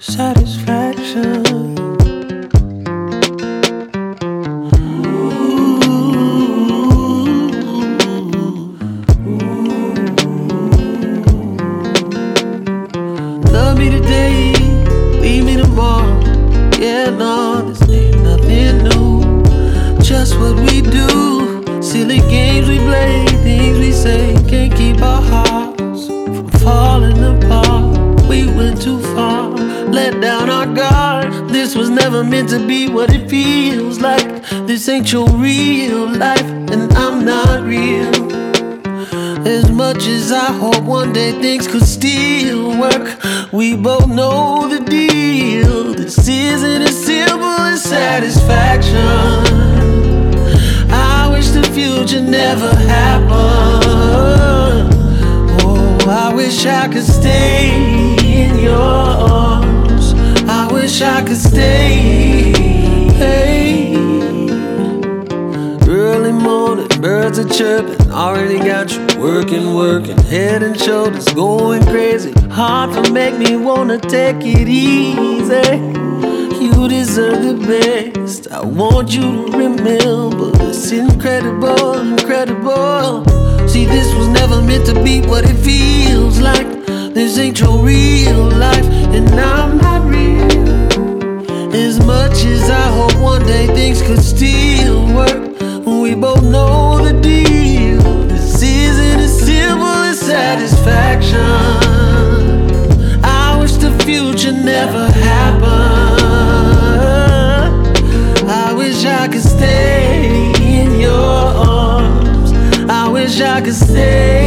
satisfaction. Love me today, leave me tomorrow. Yeah, no, this ain't nothing new. Just what we do, silly games we play, things we say, can't keep our hearts from falling apart. We went too far, let down our guard. This was never meant to be what it feels like. This ain't your real life, and I'm not real. As much as I hope one day things could still work, we both know the deal. This isn't as simple as satisfaction. I wish the future never happened. Oh, I wish I could stay in your arms. I wish I could stay. Hey. Early morning, birds are chirping. Already got you working, head and shoulders going crazy. Hard to make me wanna take it easy. You deserve the best. I want you to remember this incredible, incredible. See, this was never meant to be what it feels like. This ain't your real life, and I'm not real. As much as I hope one day things could still work, we both know the deal. This isn't as simple as satisfaction. I wish the future never happened. I wish I could stay in your arms. I wish I could stay.